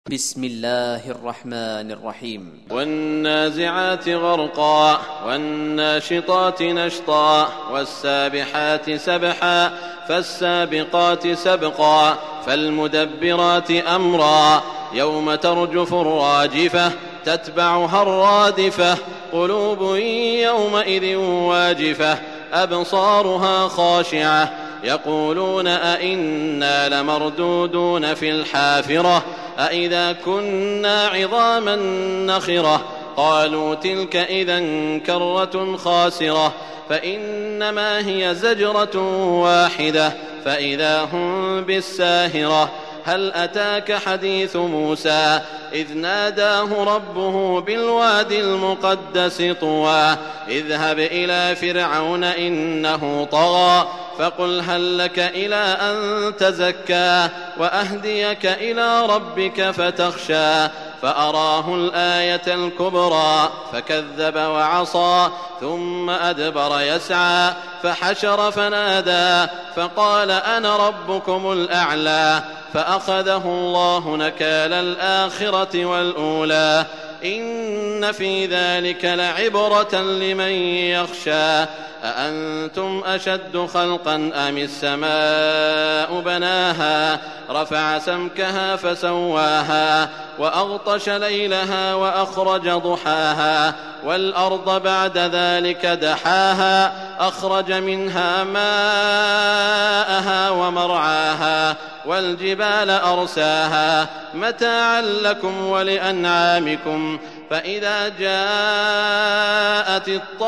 بسم الله الرحمن الرحيم. والنازعات غرقا والناشطات نشطا والسابحات سبحا فالسابقات سبقا فالمدبرات أمرا يوم ترجف الراجفة تتبعها الرادفة قلوب يومئذ واجفة أبصارها خاشعة يقولون أئنا لمردودون في الحافرة أئذا كنا عظاما نخرة قالوا تلك إذا كرة خاسرة فإنما هي زجرة واحدة فإذا هم بالساهرة هل أتاك حديث موسى إذ ناداه ربه بالوادي المقدس طوى اذهب إلى فرعون إنه طغى فقل هل لك إلى أن تزكى وأهديك إلى ربك فتخشى فأراه الآية الكبرى فكذب وعصى ثم أدبر يسعى فحشر فنادى فقال أنا ربكم الأعلى فأخذه الله نكال الآخرة والأولى إن في ذلك لعبرة لمن يخشى أأنتم أشد خلقا أم السماء بناها رفع سمكها فسواها وأغطش ليلها وأخرج ضحاها والأرض بعد ذلك دحاها أخرج منها ماءها ومرعاها والجبال أرساها متاعا لكم ولأنعامكم فإذا جاءت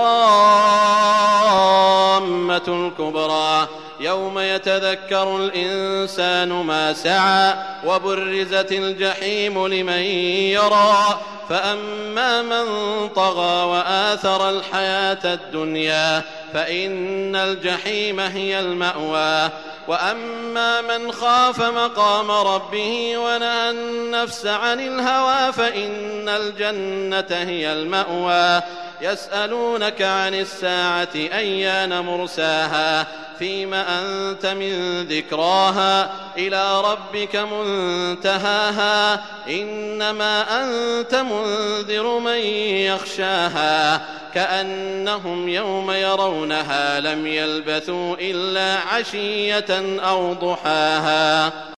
الطامة الكبرى يوم يتذكر الإنسان ما سعى وبرزت الجحيم لمن يرى فأما من طغى وآثر الحياة الدنيا فإن الجحيم هي المأوى وأما من خاف مقام ربه ونهى النفس عن الهوى فإن الجنة هي المأوى يسألونك عن الساعة أيان مرساها فيم أنت من ذكراها إلى ربك منتهاها إنما أنت منذر من يخشاها كأنهم يوم يرونها لم يلبثوا إلا عشية أو ضحاها.